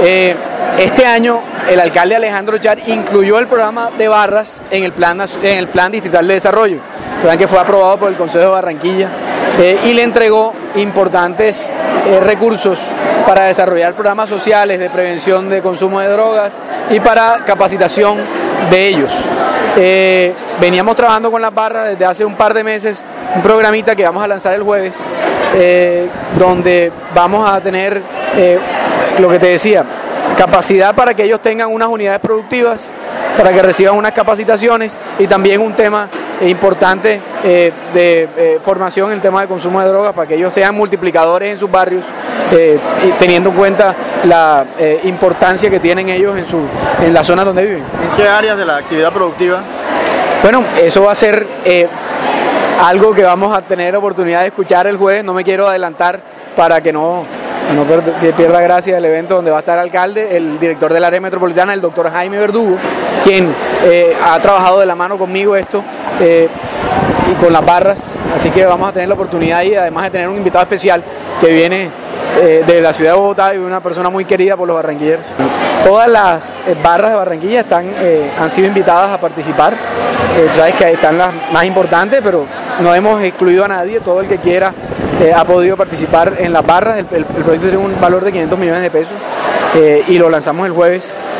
Este año el alcalde Alejandro Char incluyó el programa de barras en el plan distrital de desarrollo, plan que fue aprobado por el Consejo de Barranquilla, y le entregó importantes recursos para desarrollar programas sociales de prevención de consumo de drogas y para capacitación de ellos. Veníamos trabajando con las barras desde hace un par de meses, un programita que vamos a lanzar el jueves, donde vamos a tener lo que te decía, capacidad para que ellos tengan unas unidades productivas, para que reciban unas capacitaciones, y también un tema importante de formación en el tema de consumo de drogas, para que ellos sean multiplicadores en sus barrios, y teniendo en cuenta la importancia que tienen ellos en la zona donde viven. ¿En qué áreas de la actividad productiva? Bueno, eso va a ser algo que vamos a tener oportunidad de escuchar el jueves. No me quiero adelantar para que no pierda gracia el evento, donde va a estar el alcalde, el director del área metropolitana, el doctor Jaime Verdugo, quien ha trabajado de la mano conmigo esto y con las barras, así que vamos a tener la oportunidad, y además de tener un invitado especial que viene de la ciudad de Bogotá, y una persona muy querida por los barranquilleros. Todas las barras de Barranquilla han sido invitadas a participar. Sabes que están las más importantes, pero no hemos excluido a nadie. Todo el que quiera ha podido participar en las barras. El proyecto tiene un valor de 500 millones de pesos, y lo lanzamos el jueves.